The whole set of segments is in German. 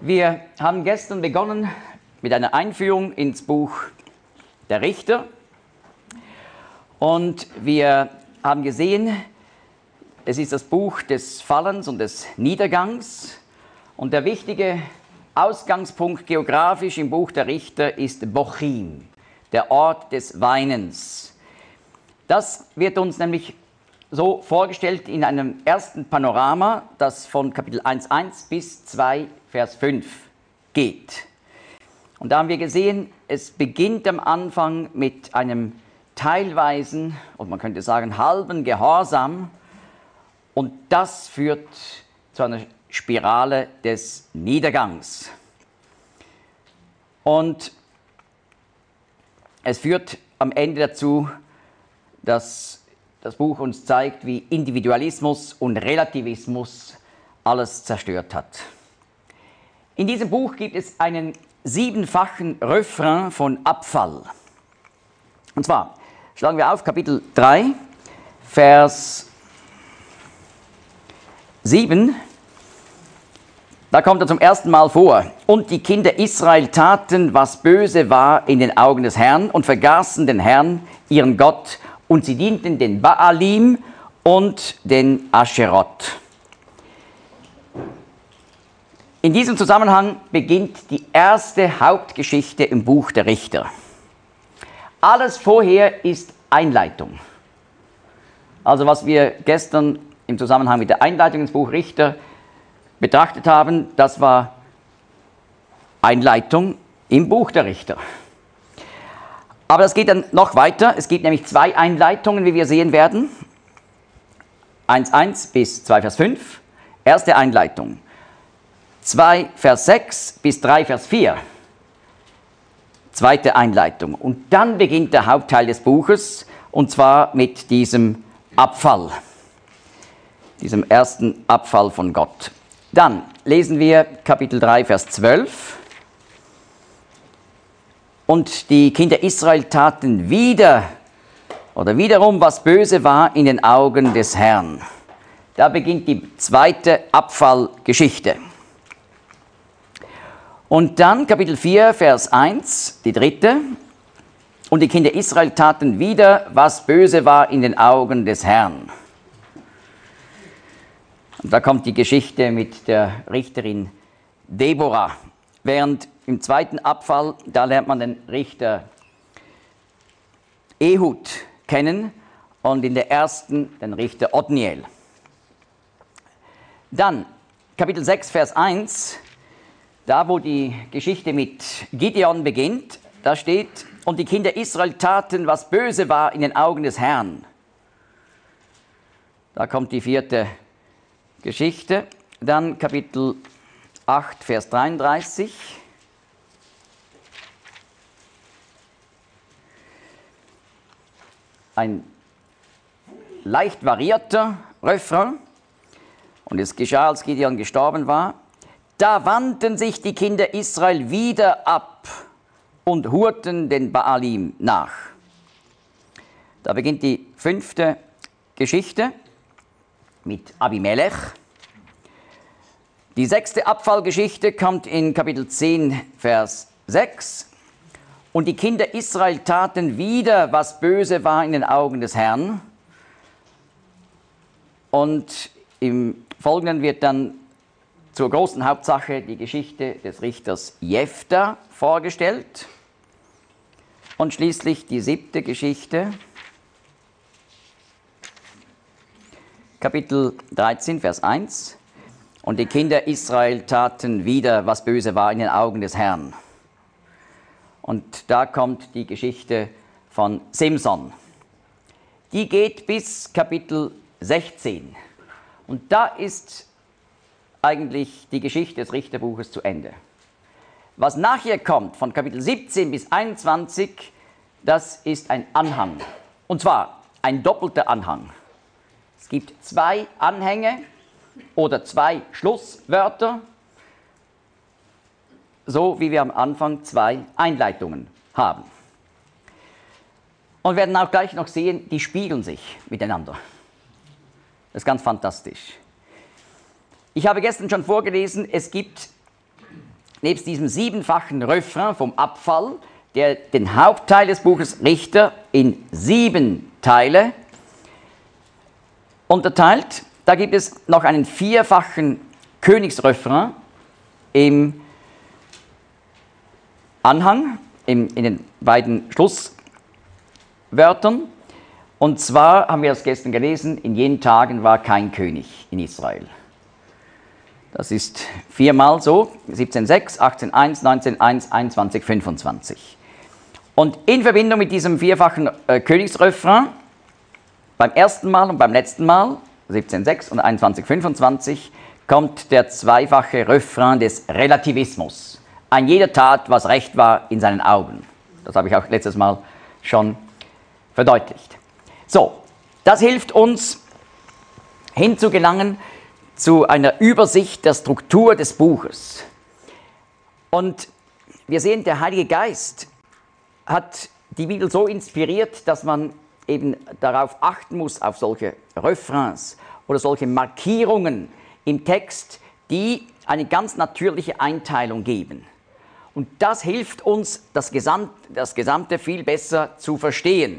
Wir haben gestern begonnen mit einer Einführung ins Buch der Richter und wir haben gesehen, es ist das Buch des Fallens und des Niedergangs und der wichtige Ausgangspunkt geografisch im Buch der Richter ist Bochim, der Ort des Weinens. Das wird uns nämlich so vorgestellt in einem ersten Panorama, das von Kapitel 1,1 bis 2, Vers 5 geht. Und da haben wir gesehen, es beginnt am Anfang mit einem teilweisen, und man könnte sagen halben Gehorsam, und das führt zu einer Spirale des Niedergangs. Und es führt am Ende dazu, dass das Buch uns zeigt, wie Individualismus und Relativismus alles zerstört hat. In diesem Buch gibt es einen 7-fachen Refrain von Abfall. Und zwar schlagen wir auf Kapitel 3, Vers 7. Da kommt er zum ersten Mal vor. Und die Kinder Israel taten, was böse war in den Augen des Herrn und vergaßen den Herrn, ihren Gott, und sie dienten den Baalim und den Ascherot. In diesem Zusammenhang beginnt die erste Hauptgeschichte im Buch der Richter. Alles vorher ist Einleitung. Also was wir gestern im Zusammenhang mit der Einleitung ins Buch Richter betrachtet haben, das war Einleitung im Buch der Richter. Aber das geht dann noch weiter. Es gibt nämlich 2 Einleitungen, wie wir sehen werden. 1,1 bis 2, Vers 5. Erste Einleitung. 2, Vers 6 bis 3, Vers 4. Zweite Einleitung. Und dann beginnt der Hauptteil des Buches, und zwar mit diesem Abfall. Diesem ersten Abfall von Gott. Dann lesen wir Kapitel 3, Vers 12. Und die Kinder Israel taten wiederum, was böse war in den Augen des Herrn. Da beginnt die zweite Abfallgeschichte. Und dann Kapitel 4, Vers 1, die dritte. Und die Kinder Israel taten wieder, was böse war in den Augen des Herrn. Und da kommt die Geschichte mit der Richterin Deborah. Während im zweiten Abfall, da lernt man den Richter Ehud kennen und in der ersten den Richter Othniel. Dann Kapitel 6, Vers 1, da wo die Geschichte mit Gideon beginnt, da steht, und die Kinder Israel taten, was böse war in den Augen des Herrn. Da kommt die vierte Geschichte. Dann Kapitel 8, Vers 33. Ein leicht variierter Refrain. Und es geschah, als Gideon gestorben war. Da wandten sich die Kinder Israel wieder ab und hurten den Baalim nach. Da beginnt die 5. Geschichte mit Abimelech. Die 6. Abfallgeschichte kommt in Kapitel 10, Vers 6. Und die Kinder Israel taten wieder, was böse war in den Augen des Herrn. Und im Folgenden wird dann zur großen Hauptsache die Geschichte des Richters Jephtha vorgestellt. Und schließlich die 7. Geschichte, Kapitel 13, Vers 1. Und die Kinder Israel taten wieder, was böse war in den Augen des Herrn. Und da kommt die Geschichte von Simson. Die geht bis Kapitel 16. Und da ist eigentlich die Geschichte des Richterbuches zu Ende. Was nachher kommt, von Kapitel 17 bis 21, das ist ein Anhang. Und zwar ein doppelter Anhang. Es gibt 2 Anhänge oder 2 Schlusswörter, so wie wir am Anfang 2 Einleitungen haben. Und wir werden auch gleich noch sehen, die spiegeln sich miteinander. Das ist ganz fantastisch. Ich habe gestern schon vorgelesen, es gibt nebst diesem siebenfachen Refrain vom Abfall, der den Hauptteil des Buches Richter in 7 Teile unterteilt, da gibt es noch einen vierfachen Königsrefrain im Anhang, in den beiden Schlusswörtern. Und zwar haben wir das gestern gelesen, in jenen Tagen war kein König in Israel. Das ist 4-mal so, 17,6, 18,1, 19,1, 21, 25. Und in Verbindung mit diesem vierfachen Königsrefrain, beim ersten Mal und beim letzten Mal, 17,6 und 21, 25, kommt der zweifache Refrain des Relativismus. An jeder Tat, was recht war in seinen Augen. Das habe ich auch letztes Mal schon verdeutlicht. So, das hilft uns hinzugelangen zu einer Übersicht der Struktur des Buches. Und wir sehen, der Heilige Geist hat die Bibel so inspiriert, dass man eben darauf achten muss, auf solche Refrains oder solche Markierungen im Text, die eine ganz natürliche Einteilung geben. Und das hilft uns, das Gesamte viel besser zu verstehen.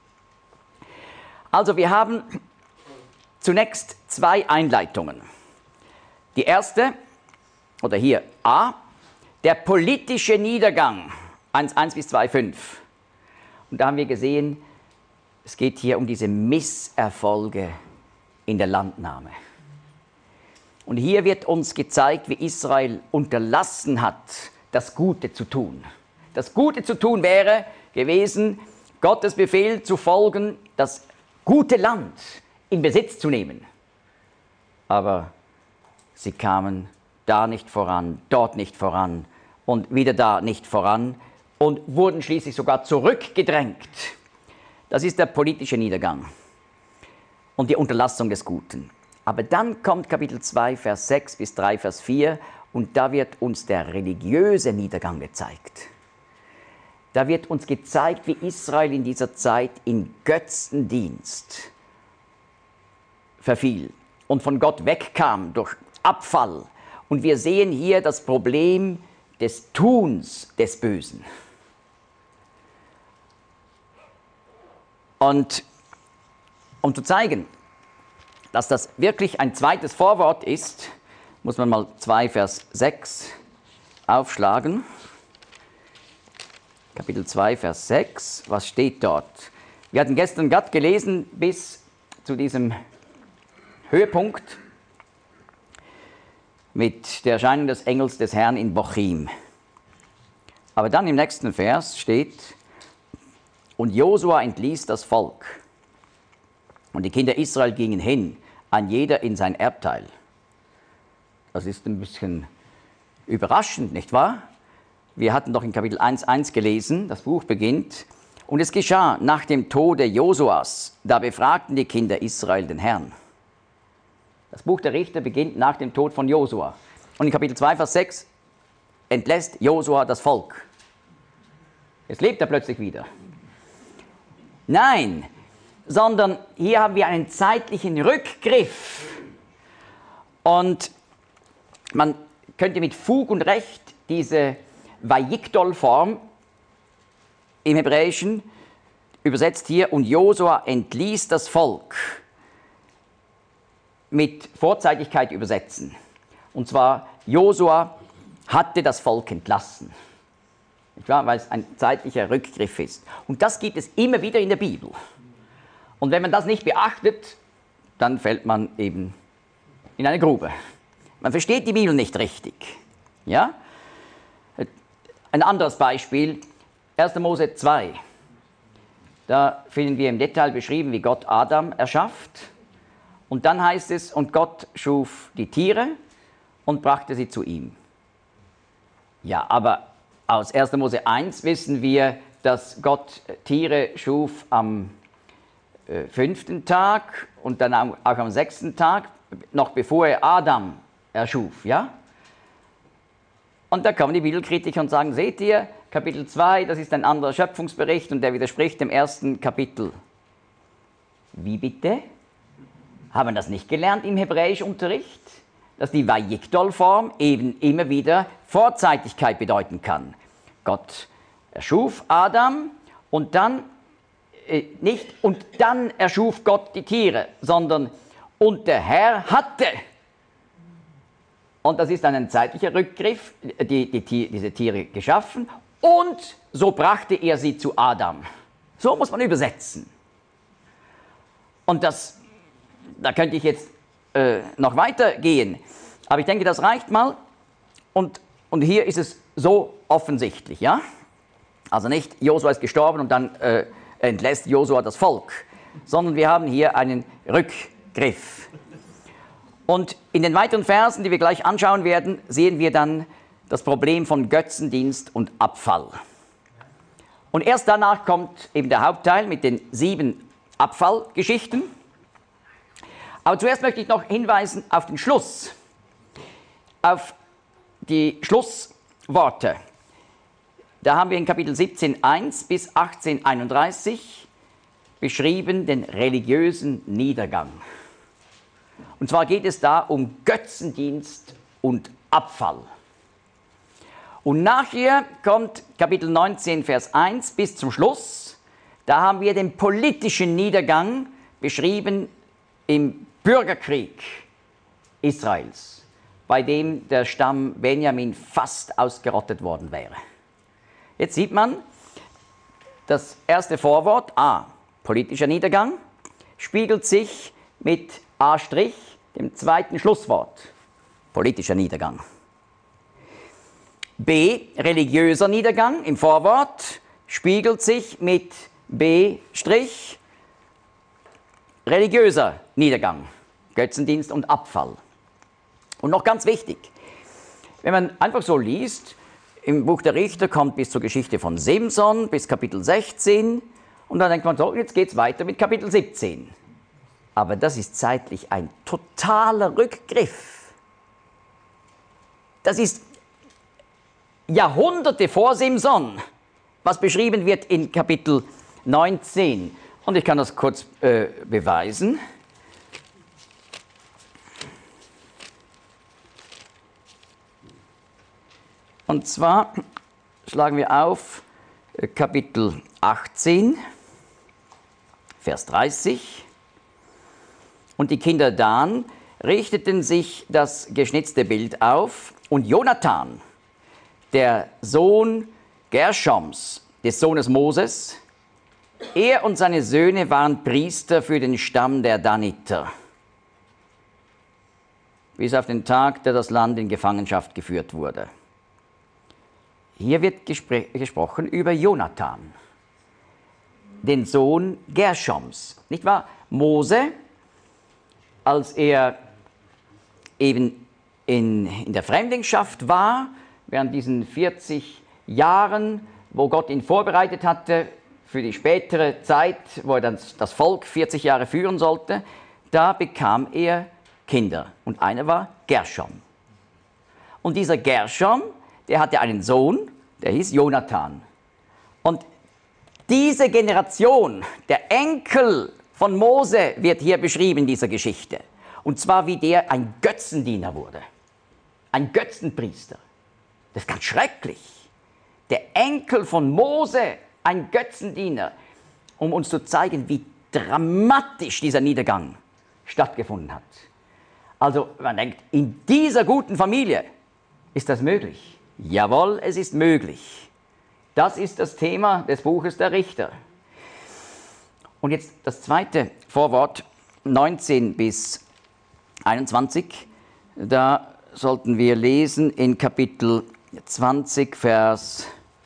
Also wir haben zunächst 2 Einleitungen. Die erste, oder hier A, der politische Niedergang, 1,1 bis 2,5. Und da haben wir gesehen, es geht hier um diese Misserfolge in der Landnahme. Und hier wird uns gezeigt, wie Israel unterlassen hat, das Gute zu tun. Das Gute zu tun wäre gewesen, Gottes Befehl zu folgen, das gute Land in Besitz zu nehmen. Aber sie kamen da nicht voran, dort nicht voran und wieder da nicht voran und wurden schließlich sogar zurückgedrängt. Das ist der politische Niedergang und die Unterlassung des Guten. Aber dann kommt Kapitel 2, Vers 6 bis 3, Vers 4 und da wird uns der religiöse Niedergang gezeigt. Da wird uns gezeigt, wie Israel in dieser Zeit in Götzendienst verfiel und von Gott wegkam durch Abfall. Und wir sehen hier das Problem des Tuns des Bösen. Und um zu zeigen, dass das wirklich ein zweites Vorwort ist, muss man mal 2 Vers 6 aufschlagen. Kapitel 2, Vers 6, was steht dort? Wir hatten gestern gerade gelesen bis zu diesem Höhepunkt mit der Erscheinung des Engels des Herrn in Bochim. Aber dann im nächsten Vers steht, und Josua entließ das Volk. Und die Kinder Israel gingen hin, ein jeder in sein Erbteil. Das ist ein bisschen überraschend, nicht wahr? Wir hatten doch in Kapitel 1,1 gelesen, das Buch beginnt. Und es geschah nach dem Tode Josuas, da befragten die Kinder Israel den Herrn. Das Buch der Richter beginnt nach dem Tod von Josua. Und in Kapitel 2, Vers 6 entlässt Josua das Volk. Jetzt lebt er plötzlich wieder. Nein, sondern hier haben wir einen zeitlichen Rückgriff. Und man könnte mit Fug und Recht diese Vayikdol-Form im Hebräischen übersetzt hier, und Josua entließ das Volk, mit Vorzeitigkeit übersetzen. Und zwar, Josua hatte das Volk entlassen. Nicht wahr? Weil es ein zeitlicher Rückgriff ist. Und das gibt es immer wieder in der Bibel. Und wenn man das nicht beachtet, dann fällt man eben in eine Grube. Man versteht die Bibel nicht richtig. Ja? Ein anderes Beispiel, 1. Mose 2. Da finden wir im Detail beschrieben, wie Gott Adam erschafft. Und dann heißt es, und Gott schuf die Tiere und brachte sie zu ihm. Ja, aber aus 1. Mose 1 wissen wir, dass Gott Tiere schuf am 5. Tag und dann auch am 6. Tag, noch bevor er Adam erschuf, ja? Und da kommen die Bibelkritiker und sagen, seht ihr, Kapitel 2, das ist ein anderer Schöpfungsbericht und der widerspricht dem ersten Kapitel. Wie bitte? Haben wir das nicht gelernt im Hebräischunterricht? dass die Vayikdol-Form eben immer wieder Vorzeitigkeit bedeuten kann. Gott erschuf Adam und dann nicht und dann erschuf Gott die Tiere, sondern und der Herr hatte. Und das ist dann ein zeitlicher Rückgriff, diese Tiere geschaffen und so brachte er sie zu Adam. So muss man übersetzen. Und da könnte ich jetzt noch weitergehen, aber ich denke, das reicht mal. Und hier ist es so offensichtlich, ja? Also nicht, Josua ist gestorben und dann entlässt Josua das Volk, sondern wir haben hier einen Rückgriff. Und in den weiteren Versen, die wir gleich anschauen werden, sehen wir dann das Problem von Götzendienst und Abfall. Und erst danach kommt eben der Hauptteil mit den 7 Abfallgeschichten. Aber zuerst möchte ich noch hinweisen auf den Schluss, auf die Schlussworte. Da haben wir in Kapitel 17,1 bis 18,31 beschrieben den religiösen Niedergang. Und zwar geht es da um Götzendienst und Abfall. Und nachher kommt Kapitel 19, Vers 1 bis zum Schluss. Da haben wir den politischen Niedergang beschrieben im Bürgerkrieg Israels, bei dem der Stamm Benjamin fast ausgerottet worden wäre. Jetzt sieht man, das erste Vorwort, A, politischer Niedergang, spiegelt sich mit A', dem zweiten Schlusswort, politischer Niedergang. B, religiöser Niedergang im Vorwort, spiegelt sich mit B', religiöser Niedergang, Götzendienst und Abfall. Und noch ganz wichtig, wenn man einfach so liest, im Buch der Richter kommt bis zur Geschichte von Simson, bis Kapitel 16 und dann denkt man so, jetzt geht es weiter mit Kapitel 17. Aber das ist zeitlich ein totaler Rückgriff. Das ist Jahrhunderte vor Simson, was beschrieben wird in Kapitel 19. Und ich kann das kurz beweisen. Und zwar schlagen wir auf Kapitel 18, Vers 30. Und die Kinder Dan richteten sich das geschnitzte Bild auf und Jonathan, der Sohn Gershoms, des Sohnes Moses, er und seine Söhne waren Priester für den Stamm der Daniter, bis auf den Tag, da das Land in Gefangenschaft geführt wurde. Hier wird gesprochen über Jonathan, den Sohn Gershoms. Nicht wahr? Mose, als er eben in der Fremdlingschaft war, während diesen 40 Jahren, wo Gott ihn vorbereitet hatte für die spätere Zeit, wo er dann das Volk 40 Jahre führen sollte, da bekam er Kinder. Und einer war Gershom. Und dieser Gershom, der hatte einen Sohn, der hieß Jonathan. Und diese Generation, der Enkel von Mose, wird hier beschrieben in dieser Geschichte. Und zwar, wie der ein Götzendiener wurde. Ein Götzenpriester. Das ist ganz schrecklich. Der Enkel von Mose, ein Götzendiener, um uns zu zeigen, wie dramatisch dieser Niedergang stattgefunden hat. Also man denkt, in dieser guten Familie ist das möglich. Jawohl, es ist möglich. Das ist das Thema des Buches der Richter. Und jetzt das zweite Vorwort, 19 bis 21. Da sollten wir lesen in Kapitel 20, Vers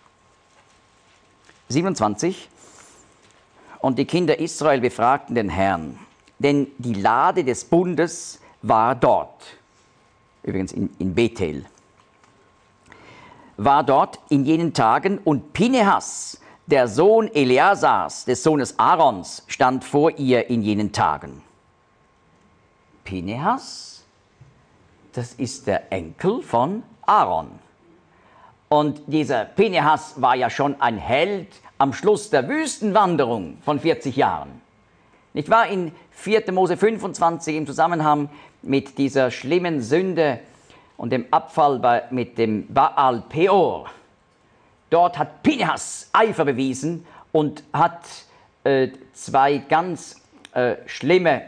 27. Und die Kinder Israel befragten den Herrn, denn die Lade des Bundes war dort, übrigens in Bethel, war dort in jenen Tagen und Pinehas, der Sohn Eleazars, des Sohnes Aarons, stand vor ihr in jenen Tagen. Pinehas, das ist der Enkel von Aaron. Und dieser Pinehas war ja schon ein Held am Schluss der Wüstenwanderung von 40 Jahren. Nicht wahr? In 4. Mose 25 im Zusammenhang mit dieser schlimmen Sünde und dem Abfall mit dem Baal Peor. Dort hat Pinehas Eifer bewiesen und hat zwei ganz schlimme,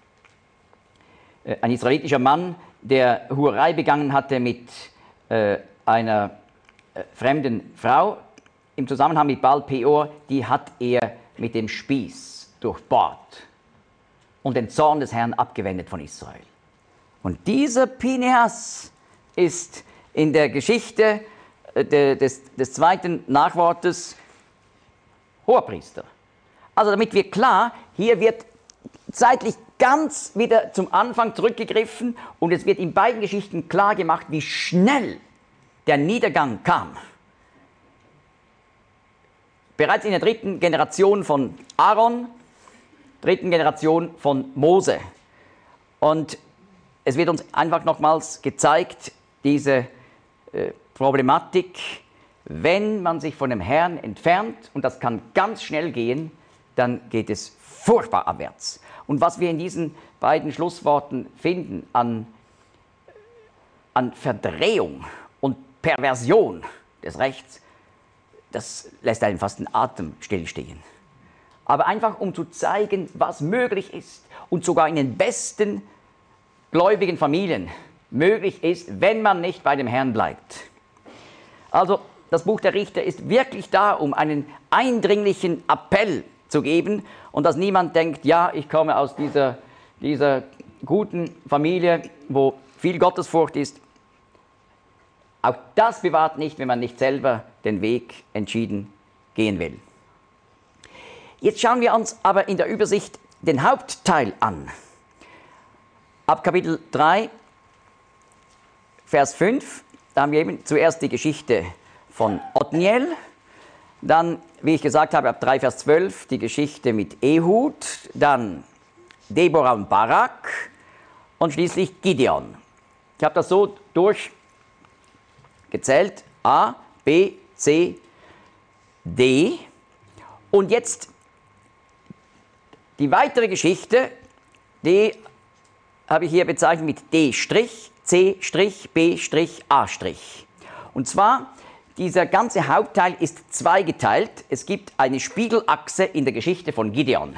ein israelitischer Mann, der Hurerei begangen hatte mit einer fremden Frau im Zusammenhang mit Baal Peor, die hat er mit dem Spieß durchbohrt und den Zorn des Herrn abgewendet von Israel. Und dieser Pinehas ist in der Geschichte des zweiten Nachwortes Hohepriester. Also damit wird klar, hier wird zeitlich ganz wieder zum Anfang zurückgegriffen und es wird in beiden Geschichten klar gemacht, wie schnell der Niedergang kam. Bereits in der 3. Generation von Aaron, 3. Generation von Mose. Und es wird uns einfach nochmals gezeigt, diese Problematik, wenn man sich von dem Herrn entfernt, und das kann ganz schnell gehen, dann geht es furchtbar abwärts. Und was wir in diesen beiden Schlussworten finden an Verdrehung und Perversion des Rechts, das lässt einen fast den Atem stillstehen. Aber einfach um zu zeigen, was möglich ist und sogar in den besten gläubigen Familien möglich ist, wenn man nicht bei dem Herrn bleibt. Also das Buch der Richter ist wirklich da, um einen eindringlichen Appell zu geben und dass niemand denkt, ja, ich komme aus dieser guten Familie, wo viel Gottesfurcht ist. Auch das bewahrt nicht, wenn man nicht selber den Weg entschieden gehen will. Jetzt schauen wir uns aber in der Übersicht den Hauptteil an. Ab Kapitel 3, Vers 5, da haben wir eben zuerst die Geschichte von Othniel, dann, wie ich gesagt habe, ab 3, Vers 12 die Geschichte mit Ehud, dann Deborah und Barak und schließlich Gideon. Ich habe das so durchgezählt, A, B, C, D. Und jetzt die weitere Geschichte, die habe ich hier bezeichnet mit D', C', B', A'. Und zwar, dieser ganze Hauptteil ist zweigeteilt. Es gibt eine Spiegelachse in der Geschichte von Gideon.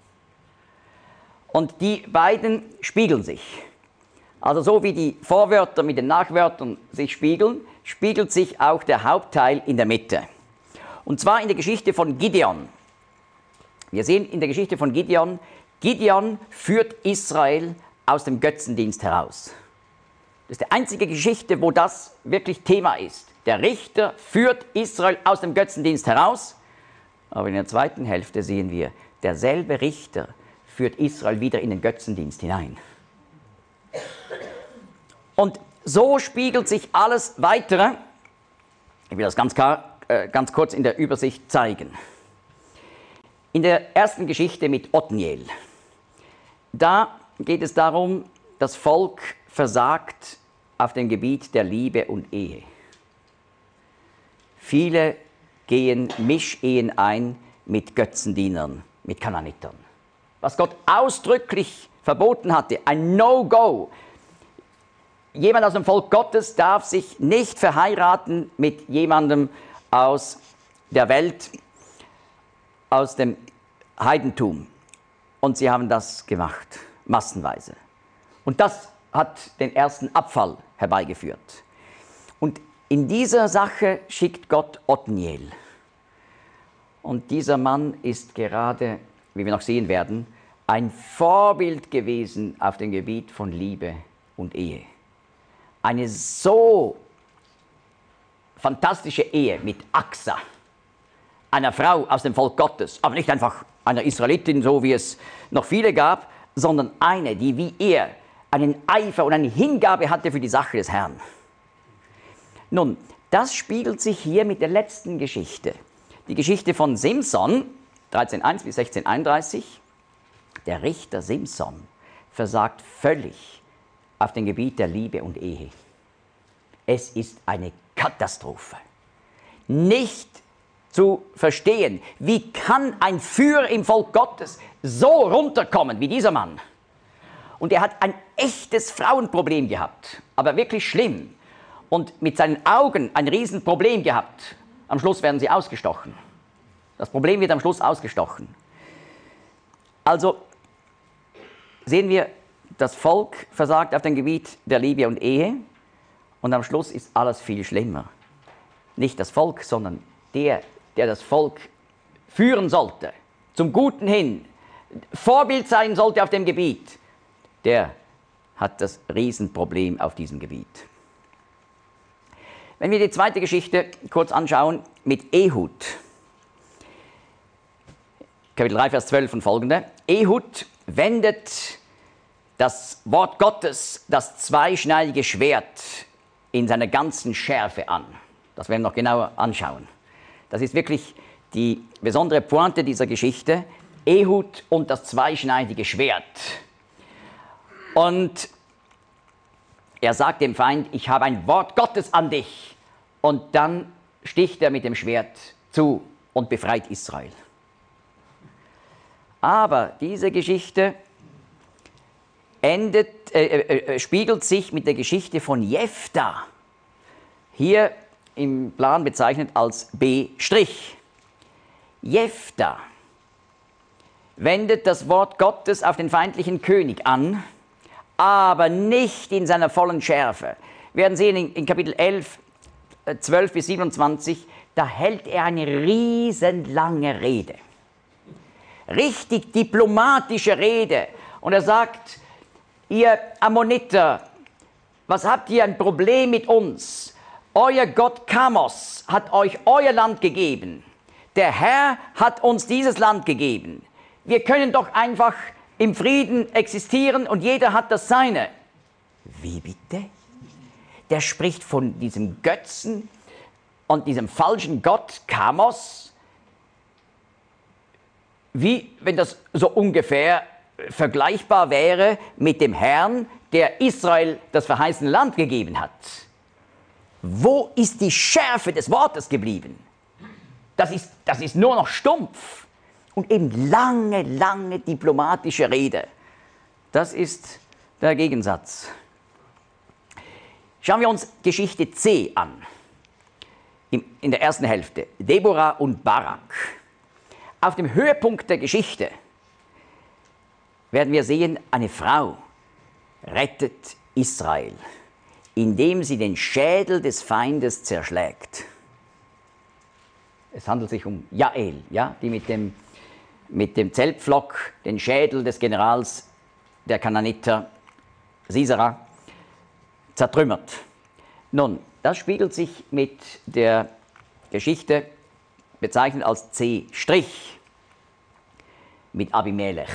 Und die beiden spiegeln sich. Also so wie die Vorwörter mit den Nachwörtern sich spiegeln, spiegelt sich auch der Hauptteil in der Mitte. Und zwar in der Geschichte von Gideon. Wir sehen in der Geschichte von Gideon, Gideon führt Israel aus dem Götzendienst heraus. Das ist die einzige Geschichte, wo das wirklich Thema ist. Der Richter führt Israel aus dem Götzendienst heraus. Aber in der zweiten Hälfte sehen wir, derselbe Richter führt Israel wieder in den Götzendienst hinein. Und so spiegelt sich alles Weitere, ich will das ganz kurz in der Übersicht zeigen. In der ersten Geschichte mit Othniel, da geht es darum, das Volk versagt auf dem Gebiet der Liebe und Ehe. Viele gehen Mischehen ein mit Götzendienern, mit Kanaanitern. Was Gott ausdrücklich verboten hatte, ein No-Go. Jemand aus dem Volk Gottes darf sich nicht verheiraten mit jemandem aus der Welt, aus dem Heidentum. Und sie haben das gemacht, massenweise. Und das hat den ersten Abfall herbeigeführt. Und in dieser Sache schickt Gott Othniel. Und dieser Mann ist gerade, wie wir noch sehen werden, ein Vorbild gewesen auf dem Gebiet von Liebe und Ehe. Eine so fantastische Ehe mit Axa, einer Frau aus dem Volk Gottes, aber nicht einfach einer Israelitin, so wie es noch viele gab, sondern eine, die wie er einen Eifer und eine Hingabe hatte für die Sache des Herrn. Nun, das spiegelt sich hier mit der letzten Geschichte. Die Geschichte von Simson, 13,1 bis 16,31. Der Richter Simson versagt völlig auf dem Gebiet der Liebe und Ehe. Es ist eine Katastrophe. Nicht zu verstehen, wie kann ein Führer im Volk Gottes so runterkommen wie dieser Mann. Und er hat ein echtes Frauenproblem gehabt, aber wirklich schlimm. Und mit seinen Augen ein Riesenproblem gehabt. Am Schluss werden sie ausgestochen. Das Problem wird am Schluss ausgestochen. Also sehen wir, das Volk versagt auf dem Gebiet der Liebe und Ehe und am Schluss ist alles viel schlimmer. Nicht das Volk, sondern der das Volk führen sollte, zum Guten hin, Vorbild sein sollte auf dem Gebiet, der hat das Riesenproblem auf diesem Gebiet. Wenn wir die zweite Geschichte kurz anschauen mit Ehud, Kapitel 3, Vers 12 und folgende. Ehud wendet das Wort Gottes, das zweischneidige Schwert, in seiner ganzen Schärfe an. Das werden wir noch genauer anschauen. Das ist wirklich die besondere Pointe dieser Geschichte. Ehud und das zweischneidige Schwert. Und er sagt dem Feind, ich habe ein Wort Gottes an dich. Und dann sticht er mit dem Schwert zu und befreit Israel. Aber diese Geschichte spiegelt sich mit der Geschichte von Jefta, hier im Plan bezeichnet als B'. Jefta wendet das Wort Gottes auf den feindlichen König an, aber nicht in seiner vollen Schärfe. Wir werden sehen in Kapitel 11, 12 bis 27, da hält er eine riesenlange Rede. Richtig diplomatische Rede. Und er sagt, ihr Ammoniter, was habt ihr ein Problem mit uns? Euer Gott Kamos hat euch euer Land gegeben. Der Herr hat uns dieses Land gegeben. Wir können doch einfach im Frieden existieren und jeder hat das Seine. Wie bitte? Der spricht von diesem Götzen und diesem falschen Gott Kamos, wie wenn das so ungefähr vergleichbar wäre mit dem Herrn, der Israel das verheißene Land gegeben hat. Wo ist die Schärfe des Wortes geblieben? Das ist nur noch stumpf. Und eben lange diplomatische Rede. Das ist der Gegensatz. Schauen wir uns Geschichte C an. In der ersten Hälfte. Deborah und Barak. Auf dem Höhepunkt der Geschichte werden wir sehen, eine Frau rettet Israel, indem sie den Schädel des Feindes zerschlägt. Es handelt sich um Jael, ja, die mit dem Zeltpflock den Schädel des Generals der Kananiter Sisera zertrümmert. Nun, das spiegelt sich mit der Geschichte, bezeichnet als C', mit Abimelech.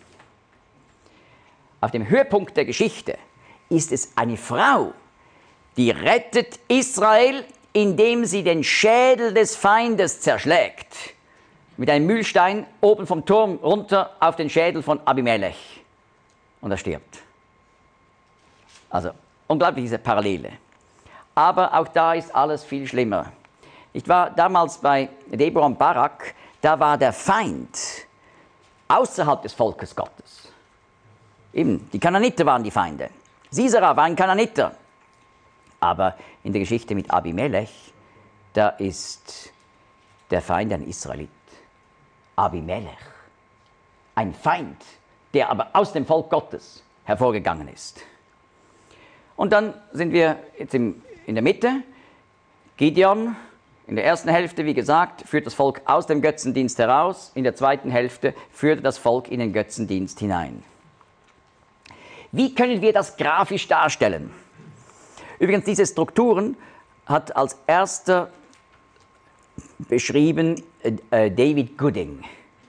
Auf dem Höhepunkt der Geschichte ist es eine Frau, die rettet Israel, indem sie den Schädel des Feindes zerschlägt. Mit einem Mühlstein oben vom Turm runter auf den Schädel von Abimelech. Und er stirbt. Also, unglaublich diese Parallele. Aber auch da ist alles viel schlimmer. Ich war damals bei Deborah und Barak, da war der Feind außerhalb des Volkes Gottes. Eben, die Kananiter waren die Feinde. Sisera war ein Kananiter. Aber in der Geschichte mit Abimelech, da ist der Feind ein Israelit. Abimelech. Ein Feind, der aber aus dem Volk Gottes hervorgegangen ist. Und dann sind wir jetzt in der Mitte. Gideon, in der ersten Hälfte, wie gesagt, führt das Volk aus dem Götzendienst heraus. In der zweiten Hälfte führt das Volk in den Götzendienst hinein. Wie können wir das grafisch darstellen? Übrigens, diese Strukturen hat als erster beschrieben David Gooding.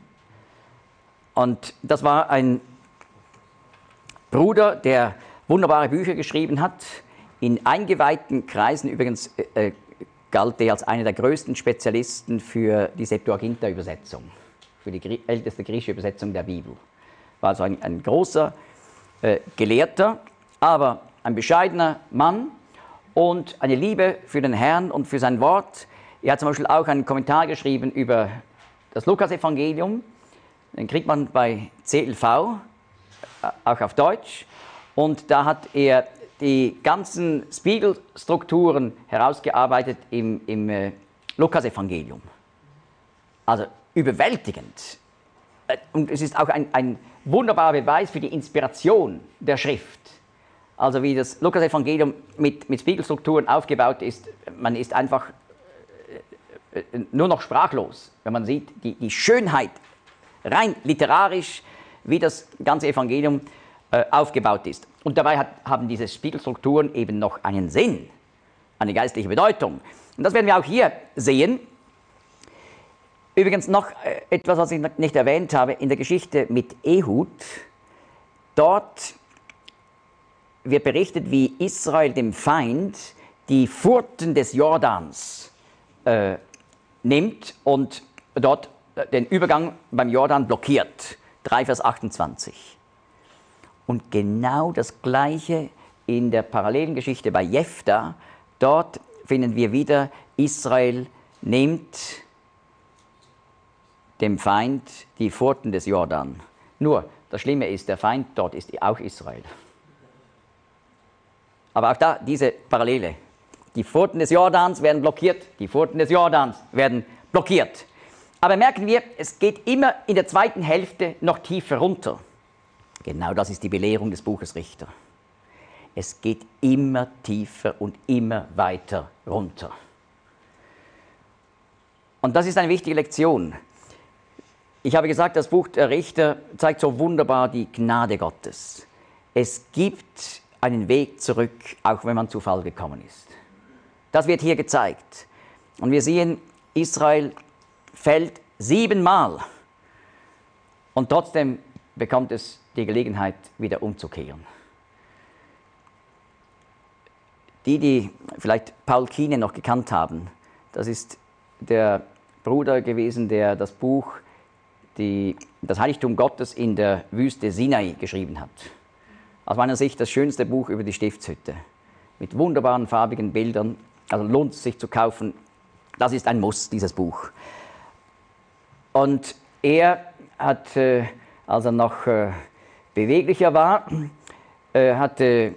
Und das war ein Bruder, der wunderbare Bücher geschrieben hat. In eingeweihten Kreisen übrigens galt er als einer der größten Spezialisten für die Septuaginta-Übersetzung, für die älteste griechische Übersetzung der Bibel. War also ein großer Gelehrter, aber ein bescheidener Mann und eine Liebe für den Herrn und für sein Wort, Er hat zum Beispiel auch einen Kommentar geschrieben über das Lukas-Evangelium. Den kriegt man bei CLV, auch auf Deutsch. Und da hat er die ganzen Spiegelstrukturen herausgearbeitet im Lukas-Evangelium. Also überwältigend. Und es ist auch ein wunderbarer Beweis für die Inspiration der Schrift. Also wie das Lukas-Evangelium mit Spiegelstrukturen aufgebaut ist, man ist einfach nur noch sprachlos, wenn man sieht, die Schönheit, rein literarisch, wie das ganze Evangelium aufgebaut ist. Und dabei haben diese Spiegelstrukturen eben noch einen Sinn, eine geistliche Bedeutung. Und das werden wir auch hier sehen. Übrigens noch etwas, was ich nicht erwähnt habe, in der Geschichte mit Ehud. Dort wird berichtet, wie Israel dem Feind die Furten des Jordans nimmt und dort den Übergang beim Jordan blockiert. 3 Vers 28. Und genau das Gleiche in der parallelen Geschichte bei Jephtha. Dort finden wir wieder, Israel nimmt dem Feind die Pforten des Jordan. Nur, das Schlimme ist, der Feind dort ist auch Israel. Aber auch da diese Parallele. Die Pforten des Jordans werden blockiert, die Pforten des Jordans werden blockiert. Aber merken wir, es geht immer in der zweiten Hälfte noch tiefer runter. Genau das ist die Belehrung des Buches Richter. Es geht immer tiefer und immer weiter runter. Und das ist eine wichtige Lektion. Ich habe gesagt, das Buch der Richter zeigt so wunderbar die Gnade Gottes. Es gibt einen Weg zurück, auch wenn man zu Fall gekommen ist. Das wird hier gezeigt. Und wir sehen, Israel fällt 7-mal. Und trotzdem bekommt es die Gelegenheit, wieder umzukehren. Die vielleicht Paul Kine noch gekannt haben, das ist der Bruder gewesen, der das Buch Das Heiligtum Gottes in der Wüste Sinai geschrieben hat. Aus meiner Sicht das schönste Buch über die Stiftshütte. Mit wunderbaren farbigen Bildern. Also lohnt es sich zu kaufen. Das ist ein Muss, dieses Buch. Und er hat, als er noch beweglicher war, hatte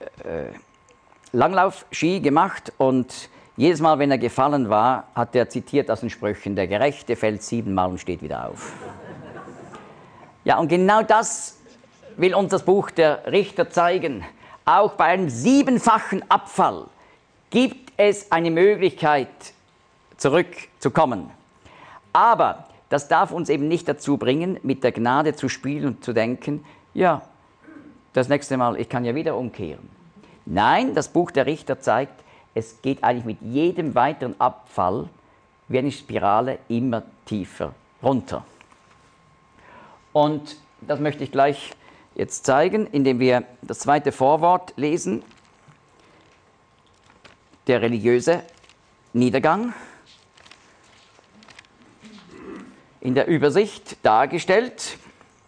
Langlaufski gemacht und jedes Mal, wenn er gefallen war, hat er zitiert aus den Sprüchen, der Gerechte fällt 7-mal und steht wieder auf. Ja, und genau das will uns das Buch der Richter zeigen. Auch bei einem 7-fachen Abfall gibt es eine Möglichkeit, zurückzukommen. Aber das darf uns eben nicht dazu bringen, mit der Gnade zu spielen und zu denken, ja, das nächste Mal, ich kann ja wieder umkehren. Nein, das Buch der Richter zeigt, es geht eigentlich mit jedem weiteren Abfall wie eine Spirale immer tiefer runter. Und das möchte ich gleich jetzt zeigen, indem wir das zweite Vorwort lesen. Der religiöse Niedergang. In der Übersicht dargestellt.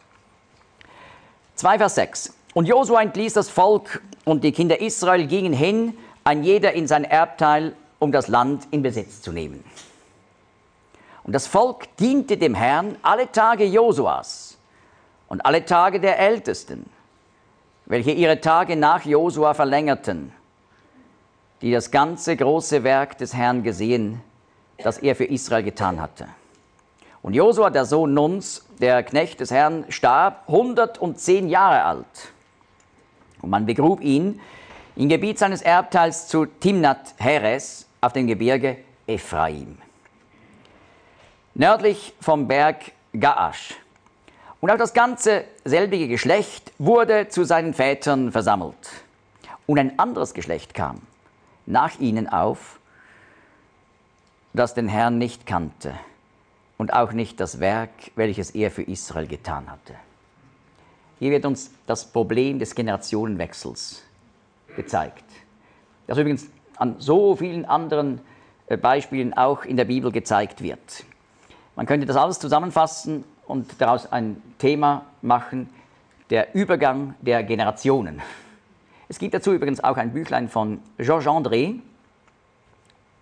2 Vers 6. Und Josua entließ das Volk und die Kinder Israel gingen hin, ein jeder in sein Erbteil, um das Land in Besitz zu nehmen. Und das Volk diente dem Herrn alle Tage Josuas und alle Tage der Ältesten, welche ihre Tage nach Josua verlängerten, die das ganze große Werk des Herrn gesehen, das er für Israel getan hatte. Und Josua, der Sohn Nuns, der Knecht des Herrn, starb 110 Jahre alt. Und man begrub ihn im Gebiet seines Erbteils zu Timnath Heres auf dem Gebirge Ephraim, nördlich vom Berg Gaasch. Und auch das ganze selbige Geschlecht wurde zu seinen Vätern versammelt. Und ein anderes Geschlecht kam nach ihnen auf, das den Herrn nicht kannte und auch nicht das Werk, welches er für Israel getan hatte. Hier wird uns das Problem des Generationenwechsels gezeigt, das übrigens an so vielen anderen Beispielen auch in der Bibel gezeigt wird. Man könnte das alles zusammenfassen und daraus ein Thema machen, der Übergang der Generationen. Es gibt dazu übrigens auch ein Büchlein von Georges André,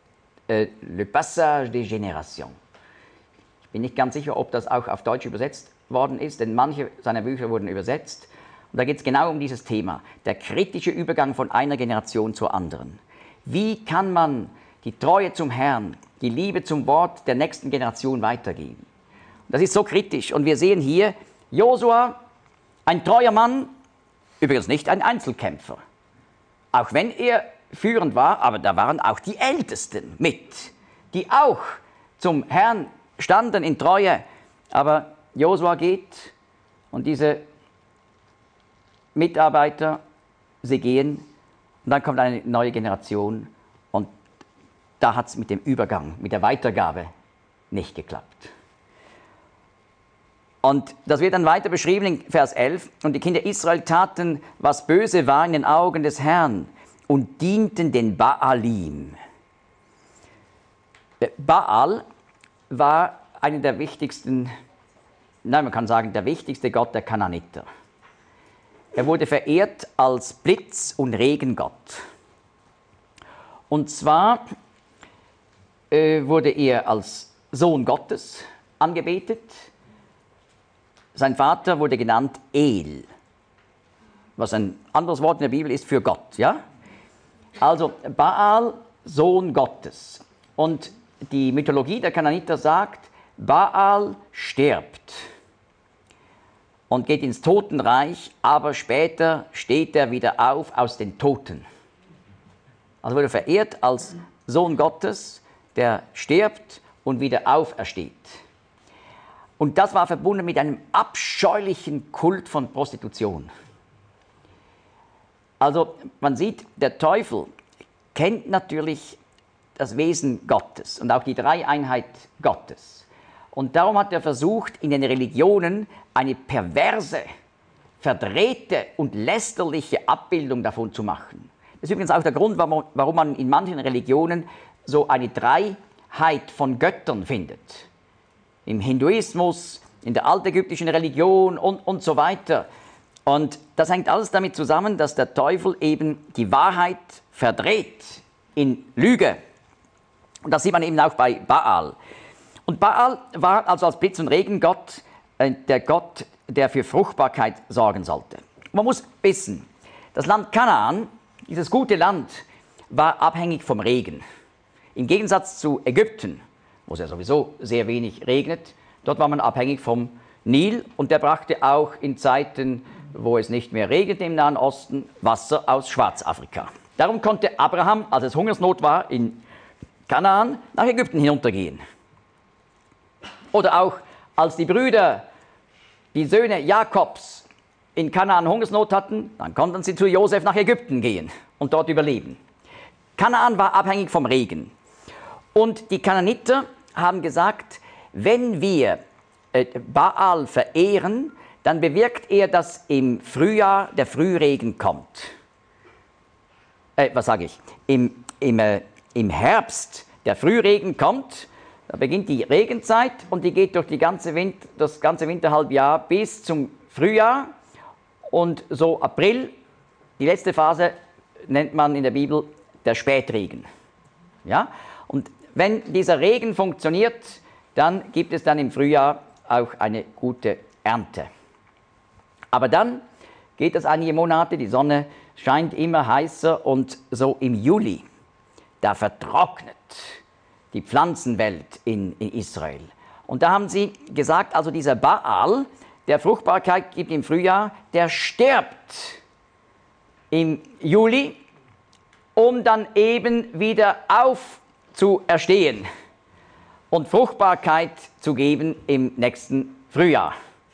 Le Passage des Générations. Ich bin nicht ganz sicher, ob das auch auf Deutsch übersetzt worden ist, denn manche seiner Bücher wurden übersetzt. Und da geht es genau um dieses Thema, der kritische Übergang von einer Generation zur anderen. Wie kann man die Treue zum Herrn, die Liebe zum Wort der nächsten Generation weitergeben? Das ist so kritisch. Und wir sehen hier, Josua, ein treuer Mann, übrigens nicht ein Einzelkämpfer. Auch wenn er führend war, aber da waren auch die Ältesten mit, die auch zum Herrn standen in Treue. Aber Josua geht und diese Mitarbeiter, sie gehen und dann kommt eine neue Generation und da hat es mit dem Übergang, mit der Weitergabe nicht geklappt. Und das wird dann weiter beschrieben in Vers 11. Und die Kinder Israel taten, was böse war in den Augen des Herrn und dienten den Baalim. Baal war einer der wichtigsten, nein, man kann sagen, der wichtigste Gott der Kanaaniter. Er wurde verehrt als Blitz- und Regengott. Und zwar wurde er als Sohn Gottes angebetet. Sein Vater wurde genannt El, was ein anderes Wort in der Bibel ist für Gott. Ja? Also Baal, Sohn Gottes. Und die Mythologie der Kanaaniter sagt, Baal stirbt und geht ins Totenreich, aber später steht er wieder auf aus den Toten. Also wurde verehrt als Sohn Gottes, der stirbt und wieder aufersteht. Und das war verbunden mit einem abscheulichen Kult von Prostitution. Also man sieht, der Teufel kennt natürlich das Wesen Gottes und auch die Dreieinheit Gottes. Und darum hat er versucht, in den Religionen eine perverse, verdrehte und lästerliche Abbildung davon zu machen. Das ist übrigens auch der Grund, warum man in manchen Religionen so eine Dreiheit von Göttern findet. Im Hinduismus, in der altägyptischen Religion und so weiter. Und das hängt alles damit zusammen, dass der Teufel eben die Wahrheit verdreht in Lüge. Und das sieht man eben auch bei Baal. Und Baal war also als Blitz- und Regengott der Gott, der für Fruchtbarkeit sorgen sollte. Man muss wissen, das Land Kanaan, dieses gute Land, war abhängig vom Regen. Im Gegensatz zu Ägypten, wo es ja sowieso sehr wenig regnet, dort war man abhängig vom Nil und der brachte auch in Zeiten, wo es nicht mehr regnet im Nahen Osten, Wasser aus Schwarzafrika. Darum konnte Abraham, als es Hungersnot war in Kanaan, nach Ägypten hinuntergehen. Oder auch als die Brüder, die Söhne Jakobs in Kanaan Hungersnot hatten, dann konnten sie zu Josef nach Ägypten gehen und dort überleben. Kanaan war abhängig vom Regen. Und die Kanaaniter haben gesagt, wenn wir Baal verehren, dann bewirkt er, dass im Frühjahr der Frühregen kommt. Im Herbst der Frühregen kommt, da beginnt die Regenzeit und die geht durch das ganze Winterhalbjahr bis zum Frühjahr und so April, die letzte Phase nennt man in der Bibel der Spätregen. Ja? Und wenn dieser Regen funktioniert, dann gibt es dann im Frühjahr auch eine gute Ernte. Aber dann geht es einige Monate, die Sonne scheint immer heißer und so im Juli, da vertrocknet die Pflanzenwelt in Israel. Und da haben sie gesagt, also dieser Baal, der Fruchtbarkeit gibt im Frühjahr, der stirbt im Juli, um dann eben wieder aufzuerstehen und Fruchtbarkeit zu geben im nächsten Frühjahr.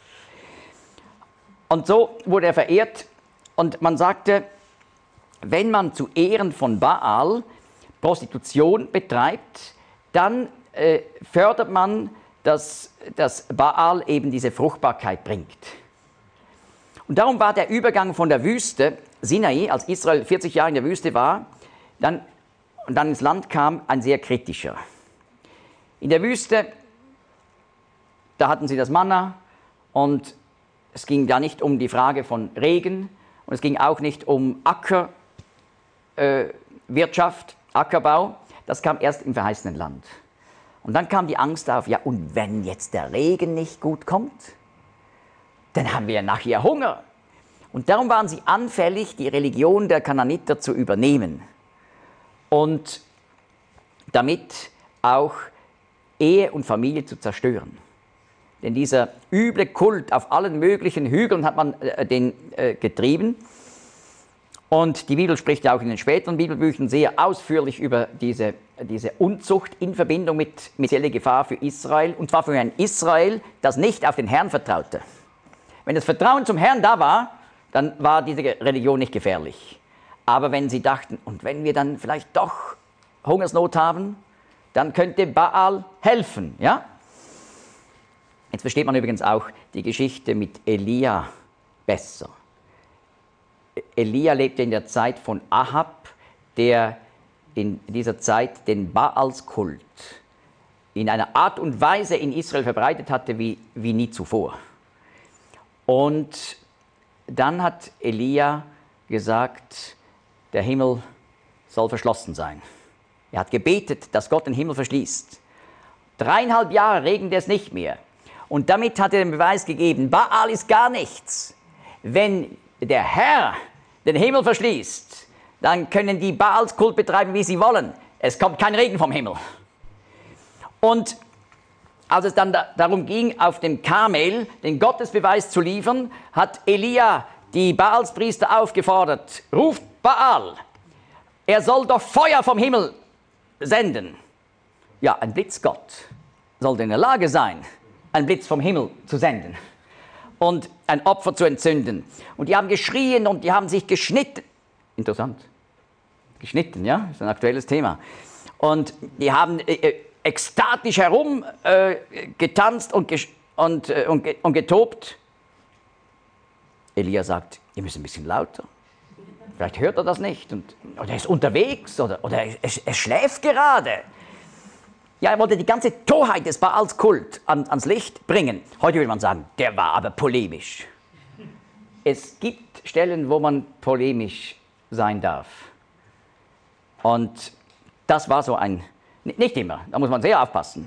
Und so wurde er verehrt und man sagte, wenn man zu Ehren von Baal Prostitution betreibt, dann fördert man, dass Baal eben diese Fruchtbarkeit bringt. Und darum war der Übergang von der Wüste, Sinai, als Israel 40 Jahre in der Wüste war, und dann ins Land kam, ein sehr kritischer. In der Wüste, da hatten sie das Manna und es ging da nicht um die Frage von Regen und es ging auch nicht um Ackerwirtschaft, Ackerbau. Das kam erst im verheißenen Land. Und dann kam die Angst auf, ja, und wenn jetzt der Regen nicht gut kommt, dann haben wir nachher Hunger. Und darum waren sie anfällig, die Religion der Kanaaniter zu übernehmen und damit auch Ehe und Familie zu zerstören. Denn dieser üble Kult auf allen möglichen Hügeln hat man den getrieben. Und die Bibel spricht ja auch in den späteren Bibelbüchern sehr ausführlich über diese Unzucht in Verbindung mit spezielle Gefahr für Israel. Und zwar für ein Israel, das nicht auf den Herrn vertraute. Wenn das Vertrauen zum Herrn da war, dann war diese Religion nicht gefährlich. Aber wenn sie dachten, und wenn wir dann vielleicht doch Hungersnot haben, dann könnte Baal helfen. Ja? Jetzt versteht man übrigens auch die Geschichte mit Elia besser. Elia lebte in der Zeit von Ahab, der in dieser Zeit den Baalskult in einer Art und Weise in Israel verbreitet hatte wie nie zuvor. Und dann hat Elia gesagt, der Himmel soll verschlossen sein. Er hat gebetet, dass Gott den Himmel verschließt. 3,5 Jahre regnet es nicht mehr. Und damit hat er den Beweis gegeben, Baal ist gar nichts. Wenn der Herr den Himmel verschließt, dann können die Baalskult betreiben, wie sie wollen. Es kommt kein Regen vom Himmel. Und als es dann darum ging, auf dem Karmel den Gottesbeweis zu liefern, hat Elia die Baalspriester aufgefordert, ruft Baal, er soll doch Feuer vom Himmel senden. Ja, ein Blitzgott sollte in der Lage sein, einen Blitz vom Himmel zu senden und ein Opfer zu entzünden. Und die haben geschrien und die haben sich geschnitten. Interessant. Geschnitten, ja, ist ein aktuelles Thema. Und die haben ekstatisch herumgetanzt und getobt. Elia sagt, ihr müsst ein bisschen lauter. Vielleicht hört er das nicht. Oder er ist unterwegs oder er schläft gerade. Ja, er wollte die ganze Torheit des Baalskult ans Licht bringen. Heute würde man sagen, der war aber polemisch. Es gibt Stellen, wo man polemisch sein darf. Und das war so nicht immer, da muss man sehr aufpassen,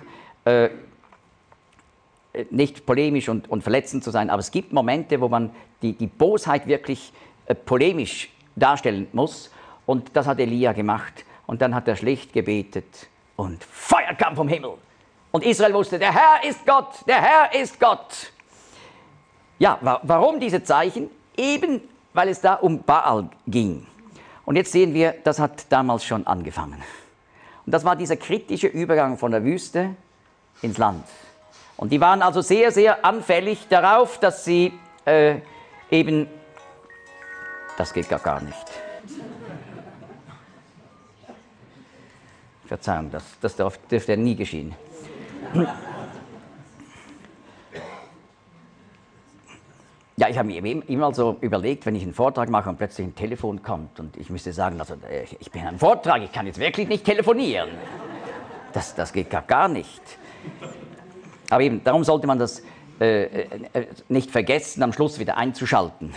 nicht polemisch und verletzend zu sein, aber es gibt Momente, wo man die Bosheit wirklich polemisch darstellen muss. Und das hat Elia gemacht. Und dann hat er schlicht gebetet. Und Feuer kam vom Himmel. Und Israel wusste, der Herr ist Gott, der Herr ist Gott. Ja, warum diese Zeichen? Eben, weil es da um Baal ging. Und jetzt sehen wir, das hat damals schon angefangen. Und das war dieser kritische Übergang von der Wüste ins Land. Und die waren also sehr, sehr anfällig darauf, dass sie eben, das geht gar nicht. Verzeihung, das dürfte nie geschehen. Ja, ich habe mir immer so überlegt, wenn ich einen Vortrag mache und plötzlich ein Telefon kommt und ich müsste sagen, also ich bin am Vortrag, ich kann jetzt wirklich nicht telefonieren. Das geht gar nicht. Aber eben, darum sollte man das nicht vergessen, am Schluss wieder einzuschalten.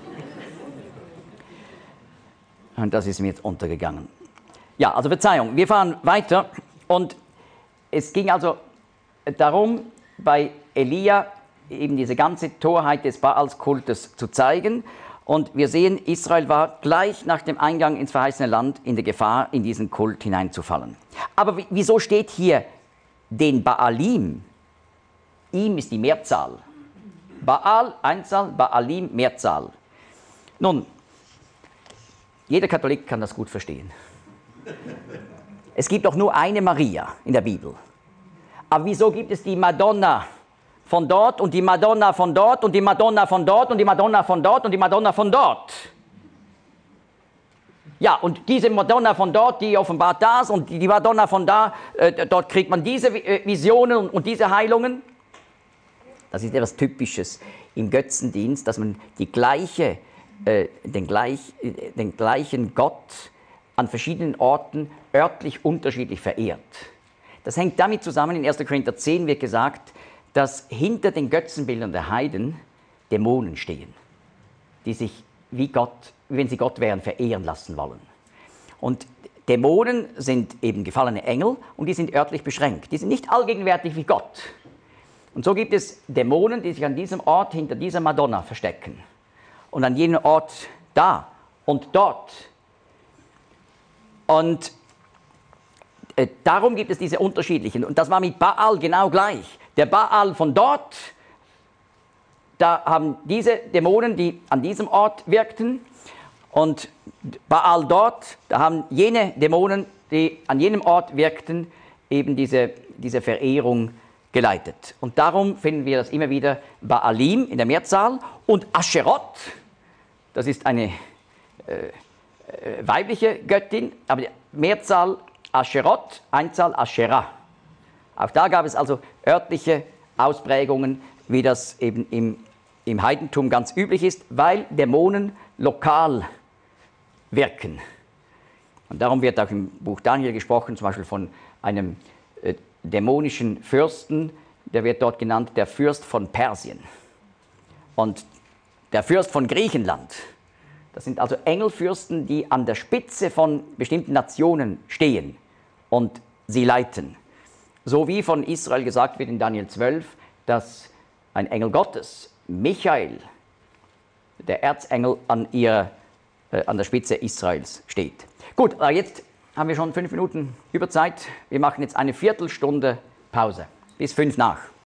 Und das ist mir jetzt untergegangen. Ja, also Verzeihung, wir fahren weiter und es ging also darum, bei Elia eben diese ganze Torheit des Baalskultes zu zeigen. Und wir sehen, Israel war gleich nach dem Eingang ins verheißene Land in der Gefahr, in diesen Kult hineinzufallen. Aber wieso steht hier den Baalim? Ihm ist die Mehrzahl. Baal, Einzahl, Baalim, Mehrzahl. Nun, jeder Katholik kann das gut verstehen. Es gibt doch nur eine Maria in der Bibel. Aber wieso gibt es die Madonna von dort und die Madonna von dort und die Madonna von dort und die Madonna von dort und die Madonna von dort? Ja, und diese Madonna von dort, die offenbart das und die Madonna von da, dort kriegt man diese Visionen und diese Heilungen. Das ist etwas Typisches im Götzendienst, dass man den gleichen Gott an verschiedenen Orten örtlich unterschiedlich verehrt. Das hängt damit zusammen, in 1. Korinther 10 wird gesagt, dass hinter den Götzenbildern der Heiden Dämonen stehen, die sich wie wenn sie Gott wären, verehren lassen wollen. Und Dämonen sind eben gefallene Engel und die sind örtlich beschränkt. Die sind nicht allgegenwärtig wie Gott. Und so gibt es Dämonen, die sich an diesem Ort hinter dieser Madonna verstecken. Und an jenem Ort da und dort. Und darum gibt es diese unterschiedlichen. Und das war mit Baal genau gleich. Der Baal von dort, da haben diese Dämonen, die an diesem Ort wirkten, und Baal dort, da haben jene Dämonen, die an jenem Ort wirkten, eben diese Verehrung geleitet. Und darum finden wir das immer wieder Baalim in der Mehrzahl und Ascherot, das ist eine weibliche Göttin, aber die Mehrzahl Ascherot, Einzahl Aschera. Auch da gab es also örtliche Ausprägungen, wie das eben im Heidentum ganz üblich ist, weil Dämonen lokal wirken. Und darum wird auch im Buch Daniel gesprochen, zum Beispiel von einem dämonischen Fürsten, der wird dort genannt der Fürst von Persien und der Fürst von Griechenland. Das sind also Engelfürsten, die an der Spitze von bestimmten Nationen stehen und sie leiten. So wie von Israel gesagt wird in Daniel 12, dass ein Engel Gottes, Michael, der Erzengel, an der Spitze Israels steht. Gut, jetzt haben wir schon 5 Minuten Überzeit. Wir machen jetzt eine Viertelstunde Pause. Bis 5 nach.